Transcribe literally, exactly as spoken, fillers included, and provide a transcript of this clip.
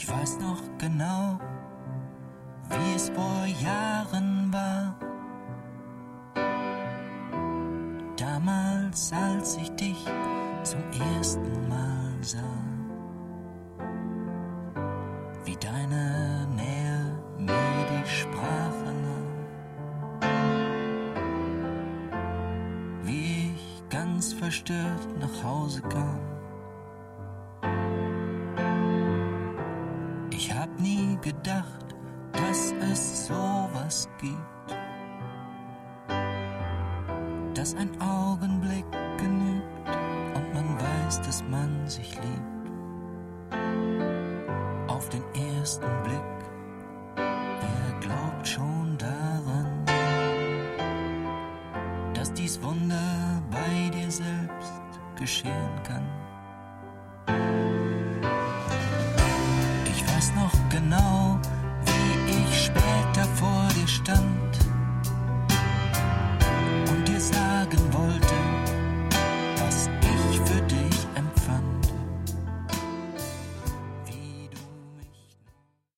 Ich weiß noch genau, wie es vor Jahren war. Damals, als ich dich zum ersten Mal sah. Wie deine Nähe mir die Sprache nahm. Wie ich ganz verstört nach Hause kam. Ich hab nie gedacht, dass es sowas gibt, dass ein Augenblick genügt und man weiß, dass man sich liebt. Auf den ersten Blick, wer glaubt schon daran, dass dies Wunder bei dir selbst geschehen kann? Ich weiß noch genau, wie ich später vor dir stand.